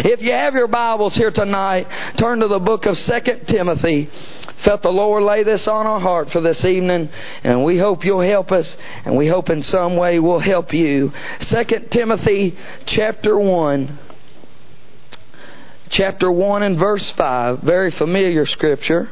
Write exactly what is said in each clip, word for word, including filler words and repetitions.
If you have your Bibles here tonight, turn to the book of Second Timothy. Felt the Lord lay this on our heart for this evening, and we hope you'll help us, and we hope in some way we'll help you. Second Timothy chapter one. Chapter one and verse five. Very familiar scripture.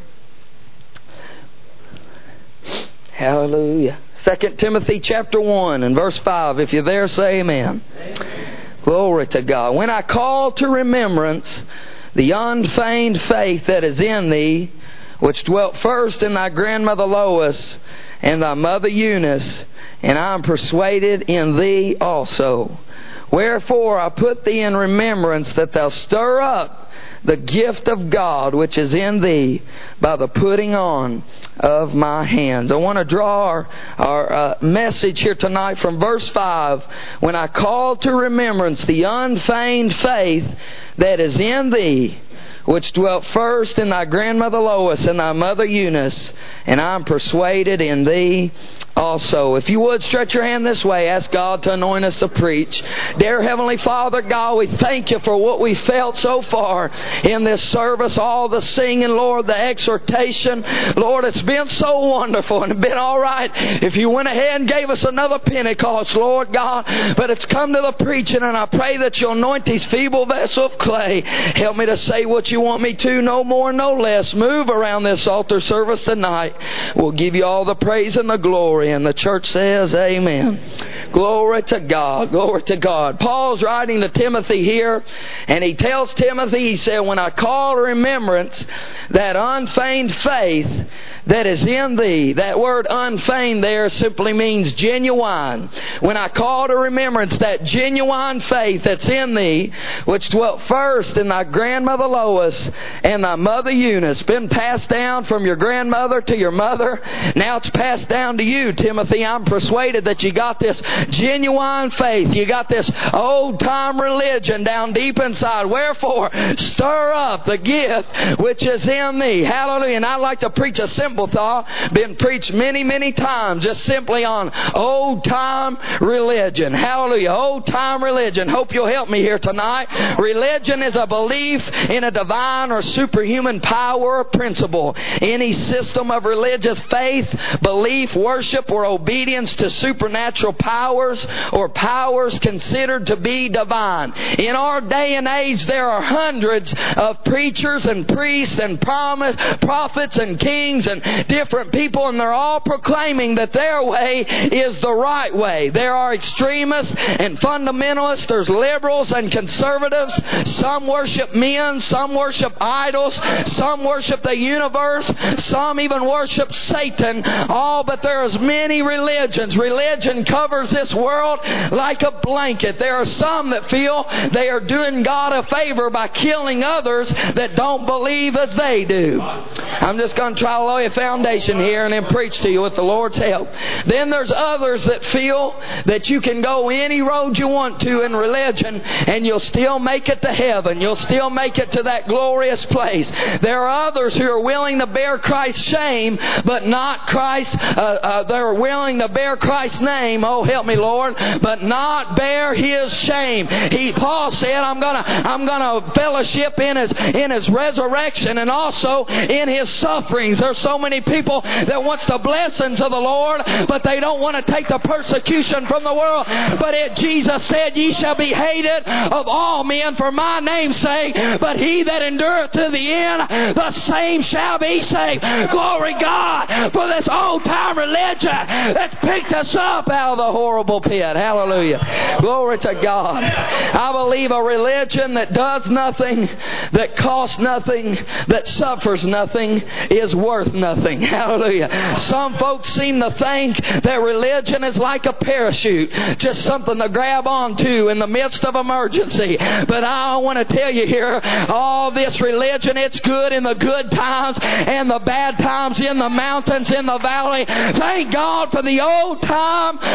Hallelujah. Second Timothy chapter one and verse five. If you're there, say amen. Amen. Glory to God. When I call to remembrance the unfeigned faith that is in thee, which dwelt first in thy grandmother Lois and thy mother Eunice, and I am persuaded in thee also. Wherefore I put thee in remembrance that thou stir up the gift of God which is in thee by the putting on of my hands. I want to draw our, our uh, message here tonight from verse five. When I call to remembrance the unfeigned faith that is in thee, which dwelt first in thy grandmother Lois and thy mother Eunice, and I am persuaded in thee also. If you would, stretch your hand this way. Ask God to anoint us to preach. Dear Heavenly Father, God, we thank you for what we felt so far in this service. All the singing, Lord, the exhortation. Lord, it's been so wonderful and it's been all right if you went ahead and gave us another Pentecost, Lord God. But it's come to the preaching, and I pray that you'll anoint these feeble vessels of clay. Help me to say what you want me to, no more, no less. Move around this altar service tonight. We'll give you all the praise and the glory. And the church says, amen. Glory to God. Glory to God. Paul's writing to Timothy here, and he tells Timothy, he said, when I call to remembrance that unfeigned faith that is in thee. That word unfeigned there simply means genuine. When I call to remembrance that genuine faith that's in thee, which dwelt first in thy grandmother Lois and thy mother Eunice, been passed down from your grandmother to your mother. Now it's passed down to you, Timothy. I'm persuaded that you got this genuine faith. You got this old-time religion down deep inside. Wherefore, stir up the gift which is in thee. Hallelujah. And I'd like to preach a simple thought, been preached many, many times, just simply on old-time religion. Hallelujah. Old-time religion. Hope you'll help me here tonight. Religion is a belief in a divine or superhuman power or principle. Any system of religious faith, belief, worship, or obedience to supernatural powers or powers considered to be divine. In our day and age, there are hundreds of preachers and priests and promise, prophets and kings and different people, and they're all proclaiming that their way is the right way. There are extremists and fundamentalists. There's liberals and conservatives. Some worship men. Some worship idols. Some worship the universe. Some even worship Satan. All but there's many religions. Religion covers this world like a blanket. There are some that feel they are doing God a favor by killing others that don't believe as they do. I'm just going to try to lay a foundation here and then preach to you with the Lord's help. Then there's others that feel that you can go any road you want to in religion and you'll still make it to heaven. You'll still make it to that glorious place. There are others who are willing to bear Christ's shame, but not Christ. Uh, uh, they're willing to bear Christ's name. Oh, help me, Lord, but not bear His shame. He, Paul said, "I'm gonna, I'm gonna fellowship in His, in His resurrection and also in His sufferings." There's so many people that wants the blessings of the Lord, but they don't want to take the persecution from the world. But it, Jesus said, "Ye shall be hated of all men for my name's sake, but he that endureth to the end, the same shall be saved." Glory God for this old-time religion that's picked us up out of the horrible pit. Hallelujah. Glory to God. I believe a religion that does nothing, that costs nothing, that suffers nothing, is worth nothing. Hallelujah. Some folks seem to think that religion is like a parachute, just something to grab onto in the midst of emergency. But I want to tell you here, all this religion, it's good in the good times and the bad times, in the mountains, in the valley. Thank God for the old time way.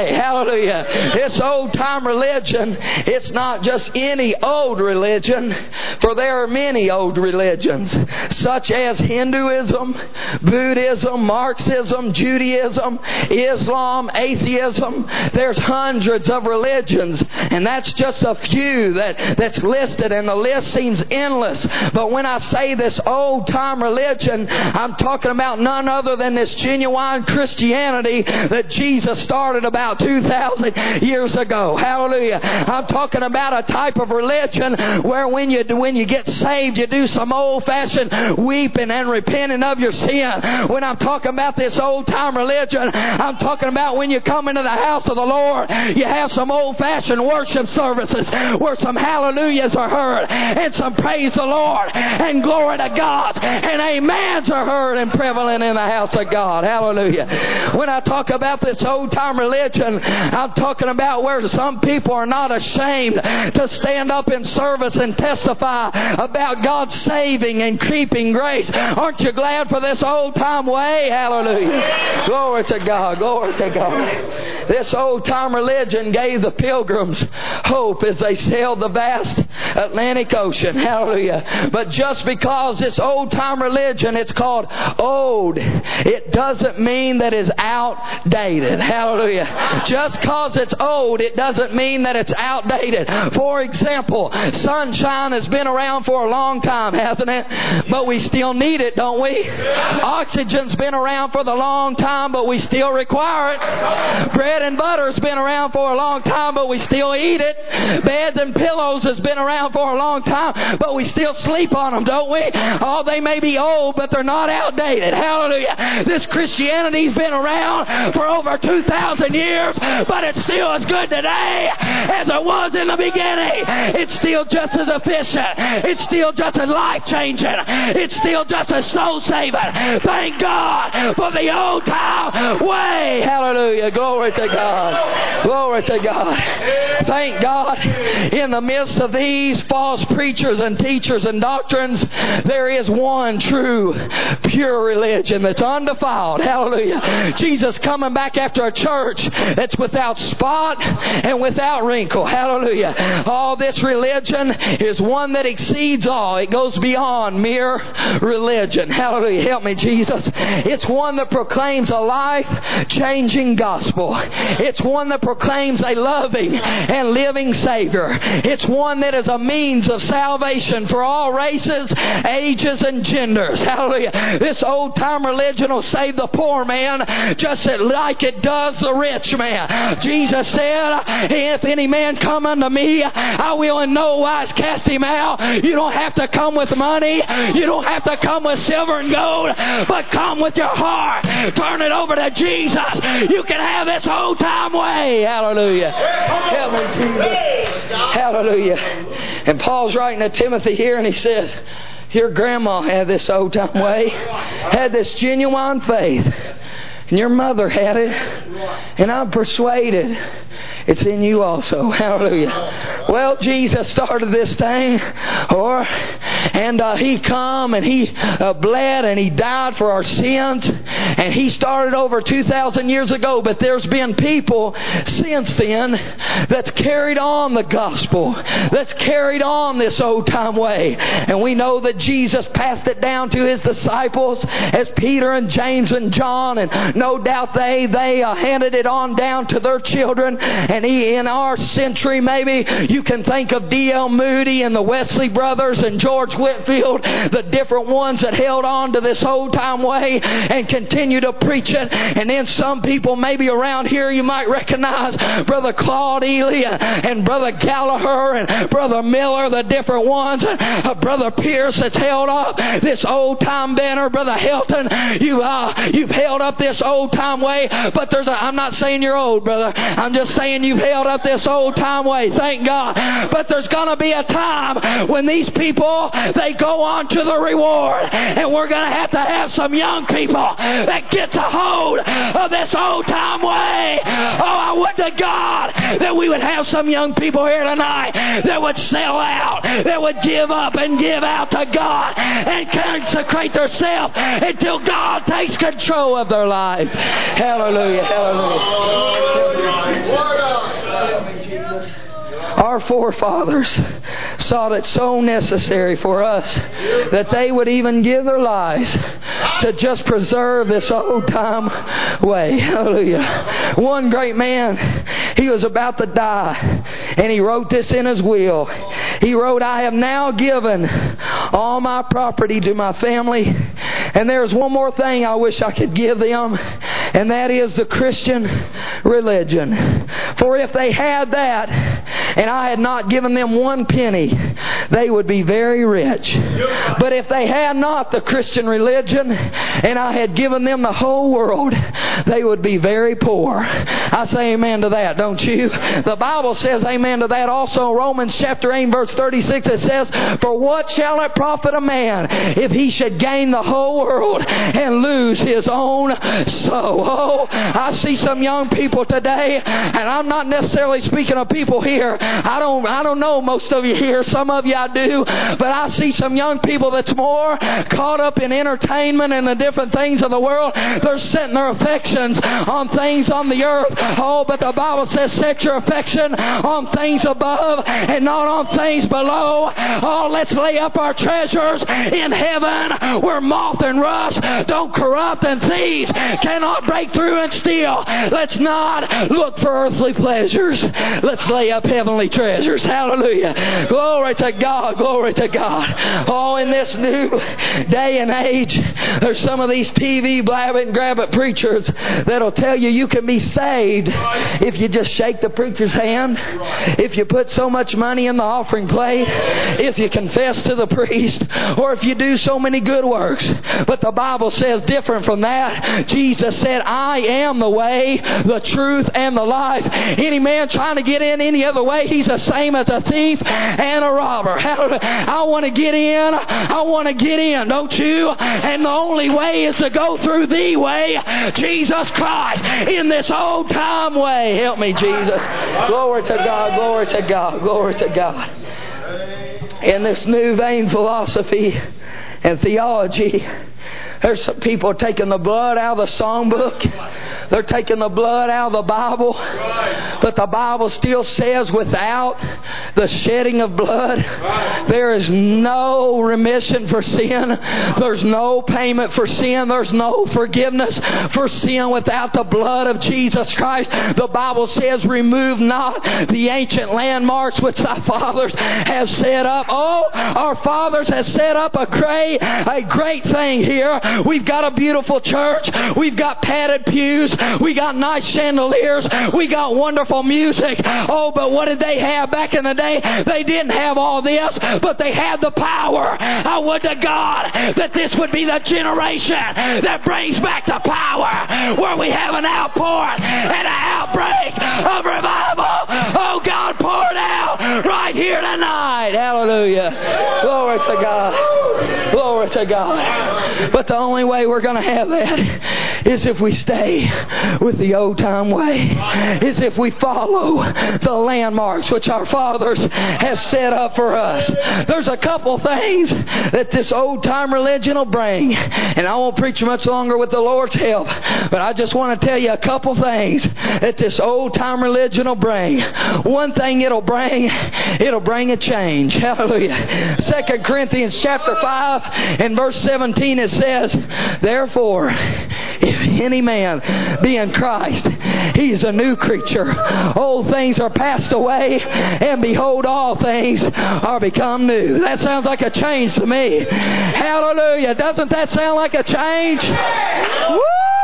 today. Hallelujah. This old time religion, it's not just any old religion, for there are many old religions, such as Hinduism, Buddhism, Marxism, Judaism, Islam, atheism. There's hundreds of religions, and that's just a few that, that's listed, and the list seems endless. But when I say this old time religion, I'm talking about none other than this genuine Christianity that Jesus started about two thousand years ago. Hallelujah. I'm talking about a type of religion where when you when you get saved, you do some old-fashioned weeping and repenting of your sin. When I'm talking about this old-time religion, I'm talking about when you come into the house of the Lord, you have some old-fashioned worship services where some hallelujahs are heard and some praise the Lord and glory to God and amens are heard and prevalent in the house of God. Hallelujah. When I talk about this old-time religion, I'm talking about where some people are not ashamed to stand up in service and testify about God's saving and keeping grace. Aren't you glad for this old-time way? Hallelujah. Glory to God. Glory to God. This old-time religion gave the pilgrims hope as they sailed the vast Atlantic Ocean. Hallelujah. But just because this old-time religion, it's called old, it doesn't mean that it's outdated. Hallelujah. Just because it's old, it doesn't mean that it's outdated. For example, sunshine has been around for a long time, hasn't it? But we still need it, don't we? Oxygen's been around for the long time, but we still require it. Bread and butter's been around for a long time, but we still eat it. Beds and pillows has been around for a long time, but we still sleep on them, don't we? Oh, they may be old, but they're not outdated. Hallelujah. This Christianity's been around for over two thousand years, but it's still as good today as it was in the beginning. It's still just as efficient. It's still just as life-changing. It's still just as soul-saving. Thank God for the old-time way. Hallelujah. Glory to God. Glory to God. Thank God in the midst of these false preachers and teachers and doctrines, there is one true, pure religion that's undefiled. Hallelujah. Jesus coming back after a church that's without spot and without wrinkle. Hallelujah. All this religion is one that exceeds all. It goes beyond mere religion. Hallelujah. Help me, Jesus. It's one that proclaims a life-changing gospel. It's one that proclaims a loving and living Savior. It's one that is a means of salvation for all races, ages, and genders. Hallelujah. This old-time religion will save the poor man just like it does the rich man. Jesus said, if any man come unto me, I will in no wise cast him out. You don't have to come with money. You don't have to come with silver and gold, but come with your heart. Turn it over to Jesus. You can have this old time way. Hallelujah. Help me, Jesus. Hallelujah. And Paul's writing to Timothy here, and he says, your grandma had this old time way, had this genuine faith. And your mother had it. And I'm persuaded it's in you also. Hallelujah. Well, Jesus started this thing. Or, and uh, He come and He uh, bled and He died for our sins. And He started over two thousand years ago. But there's been people since then that's carried on the gospel. That's carried on this old time way. And we know that Jesus passed it down to His disciples as Peter and James and John, and no doubt they they uh, handed it on down to their children. And he, in our century, maybe you can think of D L Moody and the Wesley brothers and George Whitefield, the different ones that held on to this old time way and continue to preach it. And then some people maybe around here you might recognize Brother Claude Ely and Brother Gallagher and Brother Miller, the different ones. Uh, Brother Pierce that's held up this old time banner. Brother Helton, you uh, you've held up this old time way. But there's a, I'm not saying you're old, brother. I'm just saying you've held up this old time way. Thank God. But there's going to be a time when these people, they go on to the reward. And we're going to have to have some young people that get a hold of this old time way. Oh, I would to God that we would have some young people here tonight that would sell out, that would give up and give out to God and consecrate themselves until God takes control of their life. Hallelujah. Hallelujah. Our forefathers thought it so necessary for us that they would even give their lives to just preserve this old time way. Hallelujah. One great man, he was about to die, and he wrote this in his will. He wrote, "I have now given all my property to my family, and there's one more thing I wish I could give them, and that is the Christian religion. For if they had that, and I had not given them one penny, they would be very rich. But if they had not the Christian religion, and I had given them the whole world, they would be very poor." I say amen to that, don't you? The Bible says amen to that also. Romans chapter eight verse thirty-six, it says, "For what shall it profit a man if he should gain the whole world and lose his own soul?" Oh, I see some young people today, and I'm not necessarily speaking of people here. I don't, I don't know most of you here. Some of you I do. But I see some young people that's more caught up in entertainment and the different things of the world. They're setting their affections on things on the earth. Oh, but the Bible says set your affection on things above and not on things below. Oh, let's lay up our treasures in heaven where moth and rust don't corrupt and thieves cannot break through and steal. Let's not look for earthly pleasures. Let's lay up heavenly treasures. Hallelujah. Glory to God. Glory to God. Oh, in this new day and age, there's some of these T V blabbing, grab-it preachers that'll tell you you can be saved if you just shake the preacher's hand, if you put so much money in the offering plate, if you confess to the priest, or if you do so many good works. But the Bible says different from that. Jesus said, "I am the way, the truth, and the life. Any man trying to get in any other way, he's the same as a thief and a robber." I want to get in. I want to get in, don't you? And the only way is to go through the way, Jesus Christ, in this old time way. Help me, Jesus. Glory to God, glory to God, glory to God. In this new vain philosophy and theology, there's some people taking the blood out of the songbook. They're taking the blood out of the Bible. But the Bible still says without the shedding of blood, there is no remission for sin. There's no payment for sin. There's no forgiveness for sin without the blood of Jesus Christ. The Bible says, "Remove not the ancient landmarks which thy fathers have set up." Oh, our fathers have set up a great, a great thing here. We've got a beautiful church. We've got padded pews. We got nice chandeliers. We got wonderful music. Oh, but what did they have back in the day? They didn't have all this, but they had the power. I would to God that this would be the generation that brings back the power, where we have an outpouring and an outbreak of revival. Oh, God, pour it out right here tonight. Hallelujah. Glory to God. Glory to God. But the only way we're going to have that is if we stay with the old time way, is if we follow the landmarks which our fathers have set up for us. There's a couple things that this old time religion will bring, and I won't preach much longer with the Lord's help, but I just want to tell you a couple things that this old time religion will bring. One thing it'll bring, it'll bring a change. Hallelujah. Second Corinthians chapter five and verse seventeen, it says, "Therefore, if any man be in Christ, he's a new creature. Old things are passed away, and behold, all things are become new." That sounds like a change to me. Hallelujah. Doesn't that sound like a change? Woo!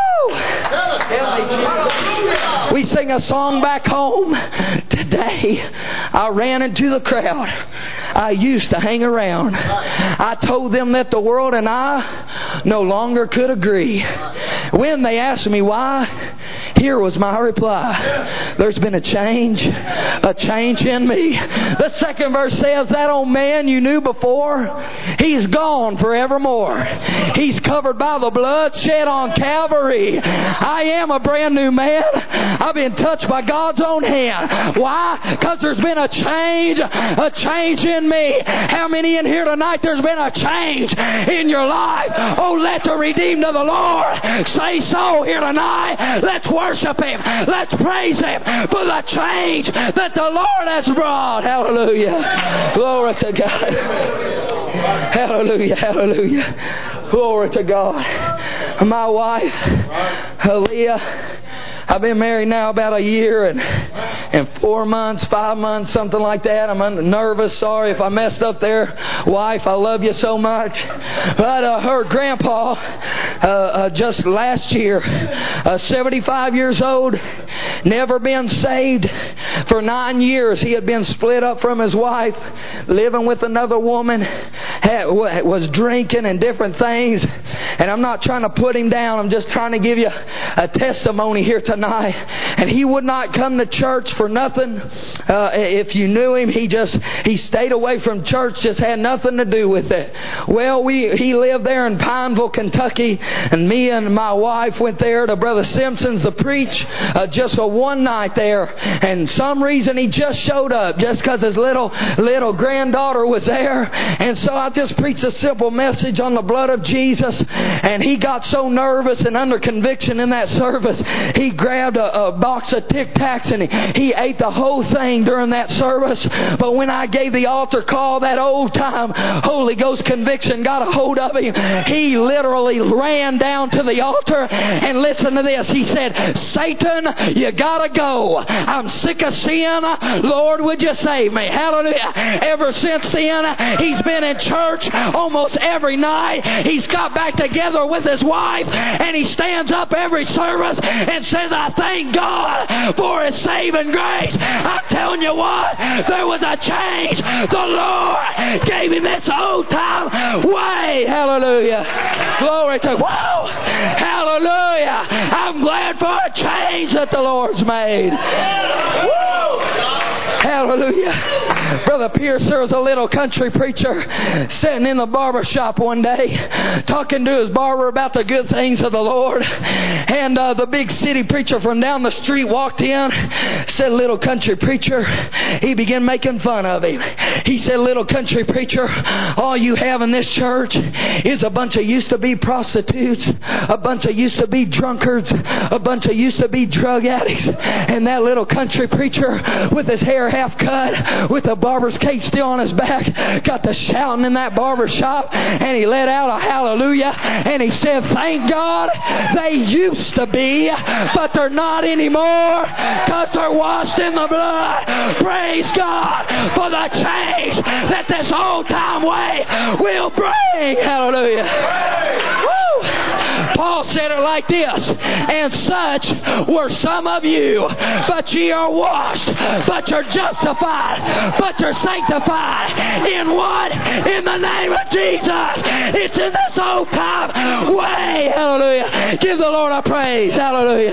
We sing a song back home. "Today I ran into the crowd I used to hang around. I told them that the world and I no longer could agree. When they asked me why, here was my reply. There's been a change, a change in me." The second verse says, "That old man you knew before, he's gone forevermore. He's covered by the blood shed on Calvary. I am a brand new man. I've been touched by God's own hand." Why? Because there's been a change, a change in me. How many in here tonight, there's been a change in your life? Oh, let the redeemed of the Lord say so here tonight, let's worship Him. Let's praise Him for the change that the Lord has brought. Hallelujah. Glory to God. Hallelujah. Hallelujah. Glory to God. My wife, Aaliyah, I've been married now about a year and and four months, five months, something like that. I'm nervous. Sorry if I messed up there. Wife, I love you so much. But uh, her grandpa, uh, uh, just last year, uh, seventy-five years old, never been saved for nine years. He had been split up from his wife, living with another woman, had, was drinking and different things. And I'm not trying to put him down. I'm just trying to give you a testimony here tonight. And he would not come to church for nothing. Uh, if you knew him, he just he stayed away from church. Just had nothing to do with it. Well, we he lived there in Pineville, Kentucky, and me and my wife went there to Brother Simpson's to preach uh, just for one night there. And some reason he just showed up, just because his little little granddaughter was there. And so I just preached a simple message on the blood of Jesus. And he got so nervous and under conviction in that service, he grabbed a, a box of Tic Tacs and he, he ate the whole thing during that service. But when I gave the altar call, that old time Holy Ghost conviction got a hold of him. He literally ran down to the altar and listen to this. He said, "Satan, you gotta go. I'm sick of sin. Lord, would you save me?" Hallelujah. Ever since then, he's been in church almost every night. He's got back together with his wife and he stands up every service and says, "I thank God for His saving grace." I'm telling you what, there was a change. The Lord gave him this old time way. Hallelujah. Glory to God. Hallelujah. I'm glad for a change that the Lord's made. Woo! Hallelujah. Brother Pierce, there was a little country preacher sitting in the barber shop one day talking to his barber about the good things of the Lord. And uh, the big city preacher from down the street walked in, said, "Little country preacher." He began making fun of him. He said, "Little country preacher, all you have in this church is a bunch of used to be prostitutes, a bunch of used to be drunkards, a bunch of used to be drug addicts." And that little country preacher with his hair half cut, with a barber's cape still on his back, got to shouting in that barber shop, and he let out a hallelujah, and he said, "Thank God they used to be, but they're not anymore, because they're washed in the blood." Praise God for the change that this old time way will bring. Hallelujah. Woo! Paul said it like this, "And such were some of you, but ye are washed, but you're justified, but you're sanctified." In what? In the name of Jesus. It's in this old time way. Hallelujah. Give the Lord a praise. Hallelujah.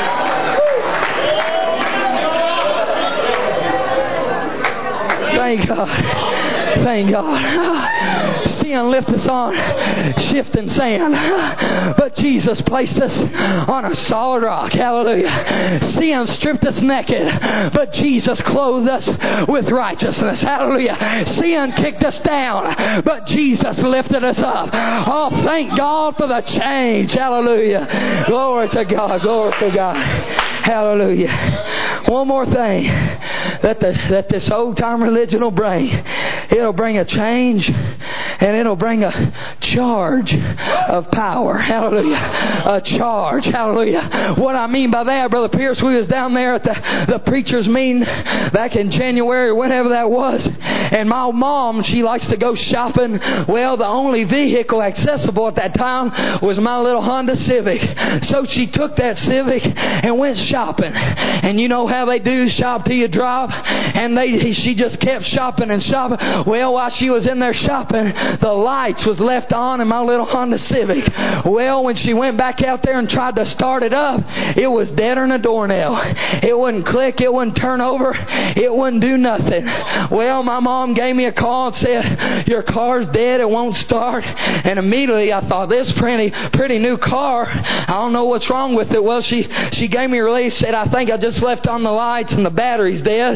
Thank God. Thank God. Sin lifted us on shifting sand, but Jesus placed us on a solid rock. Hallelujah. Sin stripped us naked, but Jesus clothed us with righteousness. Hallelujah. Sin kicked us down, but Jesus lifted us up. Oh, thank God for the change. Hallelujah. Glory to God. Glory to God. Hallelujah. One more thing that the, that this old time religion will bring. It'll bring a change, and it'll bring a charge of power. Hallelujah. A charge. Hallelujah. What I mean by that, Brother Pierce, we was down there at the, the preacher's meeting back in January, whenever that was. And my mom, she likes to go shopping. Well, the only vehicle accessible at that time was my little Honda Civic. So she took that Civic and went shopping. And you know how they do, shop till you drop. And they, she just kept shopping and shopping. Well, while she was in there shopping, the lights was left on in my little Honda Civic. Well, when she went back out there and tried to start it up, it was deader than a doornail. It wouldn't click. It wouldn't turn over. It wouldn't do nothing. Well, my mom gave me a call and said, "Your car's dead. It won't start." And immediately I thought, this pretty pretty new car, I don't know what's wrong with it. Well, she, she gave me a release, said, "I think I just left on the lights and the battery's dead."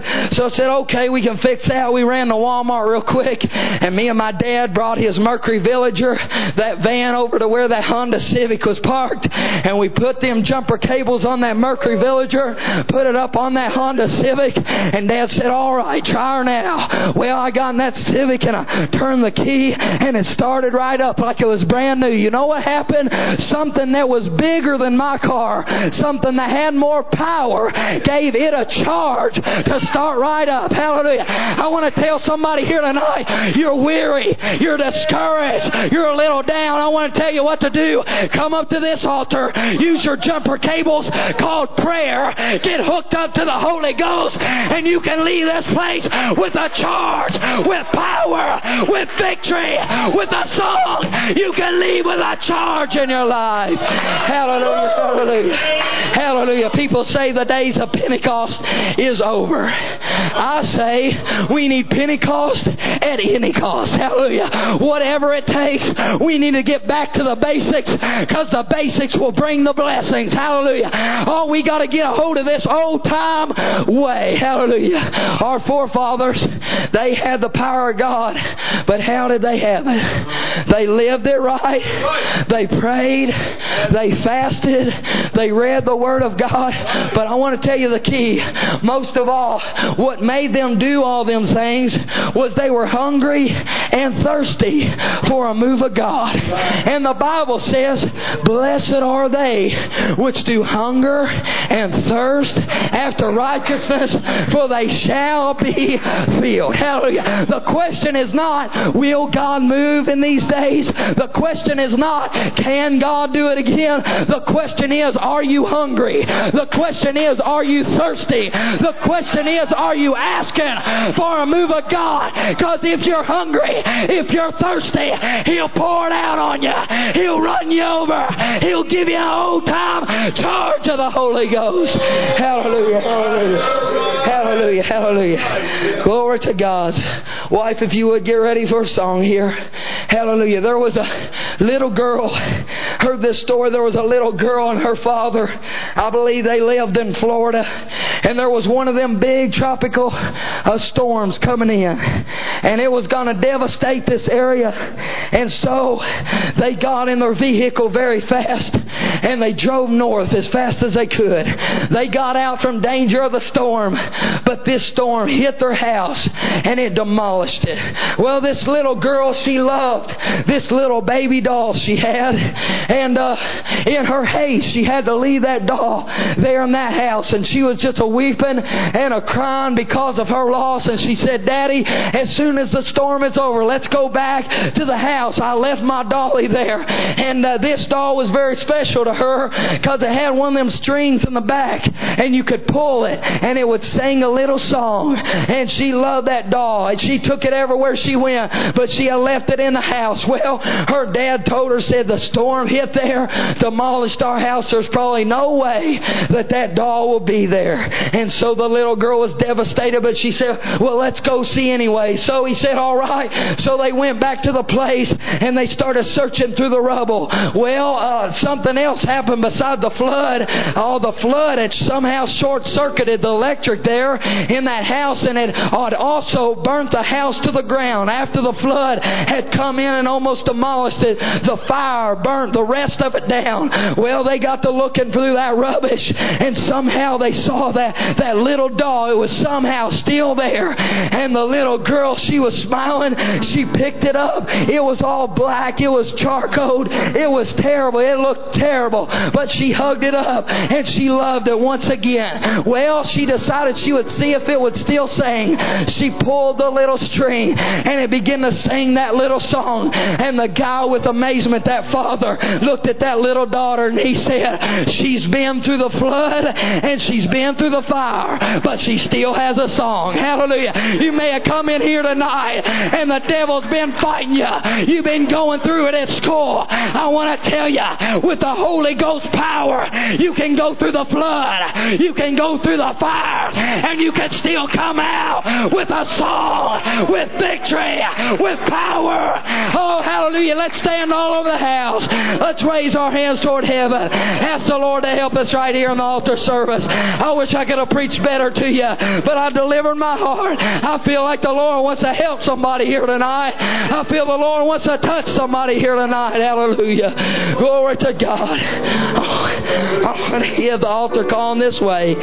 So I said, okay, we can fix that. We ran to Walmart real quick, and me and my dad brought his Mercury Villager, that van, over to where that Honda Civic was parked, and we put them jumper cables on that Mercury Villager, put it up on that Honda Civic, and Dad said, all right, try her now. Well, I got in that Civic, and I turned the key, and it started right up like it was brand new. You know what happened? Something that was bigger than my car, something that had more power, gave it a charge to start right up. Hallelujah. I want to tell somebody here tonight, you're weary, you're discouraged, you're a little down. I want to tell you what to do. Come up to this altar, use your jumper cables called prayer, get hooked up to the Holy Ghost, and you can leave this place with a charge, with power, with victory, with a song. You can leave with a charge in your life. Hallelujah, hallelujah, hallelujah. People say the days of Pentecost is over. I say we need Pentecost at any cost. Hallelujah. Whatever it takes, we need to get back to the basics, because the basics will bring the blessings. Hallelujah. Oh, we got to get a hold of this old time way. Hallelujah. Our forefathers, they had the power of God, but how did they have it? They lived it right. They prayed. They fasted. They read the Word of God. But I want to tell you the key. Most of all, what made them do all them things was they were hungry and thirsty for a move of God. And the Bible says, blessed are they which do hunger and thirst after righteousness, for they shall be filled. Hallelujah. The question is not, will God move in these days? The question is not, can God do it again? The question is, are you hungry? The question is, are you thirsty? The question is, are you asking for a move of God? Because if you're hungry, if you're thirsty, He'll pour it out on you. He'll run you over. He'll give you an old time charge of the Holy Ghost. Hallelujah, hallelujah, hallelujah, hallelujah. Glory to God. Wife, if you would get ready for a song here. Hallelujah. There was a little girl. Heard this story. There was a little girl and her father. I believe they lived in Florida. And there was one of them big tropical uh, storms coming in. And it was going to devastate this area. And so they got in their vehicle very fast. And they drove north as fast as they could. They got out from danger of the storm. But this storm hit their house and it demolished it. Well, this little girl, she loved this little baby doll she had. And uh, in her haste, she had to leave that doll there in that house. And she was just a weeping and a crying because of her loss. And she said, Daddy, as soon as the storm is over, let's go back to the house. I left my dolly there. And uh, this doll was very special to her because it had one of them strings in the back. And you could pull it and it would sing a little song. And she loved that doll. And she took it everywhere she went. But she had left it in the house. Well, her dad told her, said the storm hit there, demolished our house. There's probably no way that that doll will be there. And so the little girl was devastated, but she said, well, let's go see anyway. So he said, all right. So they went back to the place and they started searching through the rubble. Well, uh, something else happened besides the flood. Oh, the flood had somehow short-circuited the electric there in that house, and it had also burnt the house to the ground. After the flood had come in and almost demolished it, the fire burnt the rest of it down. Well, they got to looking through that rubbish, and somehow they saw that, that little doll. It was somehow still there. And the little girl, she was smiling. She picked it up. It was all black. It was charcoaled. It was terrible. It looked terrible. But she hugged it up, and she loved it once again. Well, she decided she would see if it would still sing. She pulled the little string, and it began to sing that little song. And the guy, with amazement, that father, looked at that little daughter, and he said, she's been through the flood, and she's been through the fire, but she still has a song. Hallelujah. You may have come in here tonight, and the devil's been fighting you. You've been going through it at school. I want to tell you, with the Holy Ghost power, you can go through the flood, you can go through the fire, and you can still come out with a song, with victory, with power. Oh, hallelujah. Let's stand all over the house. Let's raise our hands toward heaven. Ask the Lord to help us right here in the altar service. I wish I could have preached better to you, but I delivered my heart. I feel like the Lord wants to help somebody here tonight. I feel the Lord wants to touch somebody here tonight. Hallelujah. Glory to God. Oh, I want to hear the altar calling this way.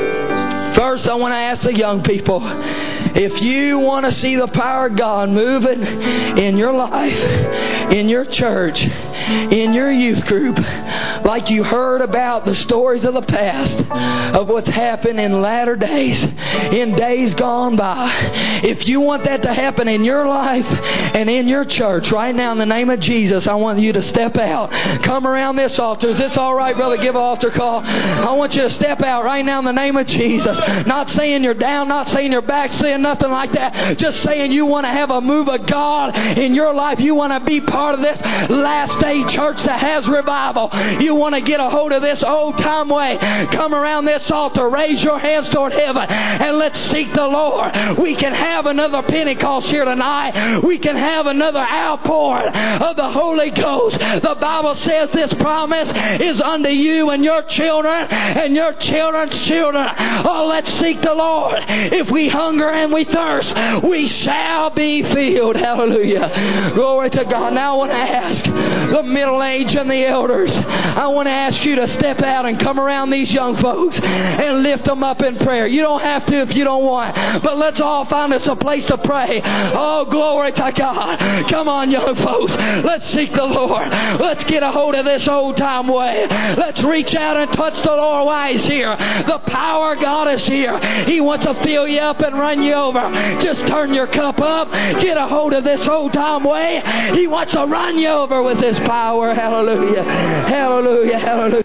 First, I want to ask the young people, if you want to see the power of God moving in your life, in your church, in your youth group, like you heard about the stories of the past, of what's happened in latter days, in days gone by, if you want that to happen in your life and in your church, right now in the name of Jesus, I want you to step out. Come around this altar. Is this all right, brother? Give an altar call. I want you to step out right now in the name of Jesus. Not saying you're down, not saying you're back, saying nothing like that. Just saying you want to have a move of God in your life. You want to be part of this last day church that has revival. You want to get a hold of this old time way. Come around this altar, raise your hands toward heaven, and let's seek the Lord. We can have another Pentecost here tonight. We can have another outpouring of the Holy Ghost. The Bible says this promise is unto you and your children and your children's children. Oh, let's seek the Lord. If we hunger and we thirst, we shall be filled. Hallelujah. Glory to God. Now I want to ask the middle-aged and the elders, I want to ask you to step out and come around these young folks and lift them up in prayer. You don't have to if you don't want, but let's all find us a place to pray. Oh, glory to God. Come on, young folks. Let's seek the Lord. Let's get a hold of this old-time way. Let's reach out and touch the Lord while He's here. The power of God is here. He wants to fill you up and run you over. Just turn your cup up. Get a hold of this old-time way. He wants to run you over with His power. Hallelujah. Hallelujah. Hallelujah.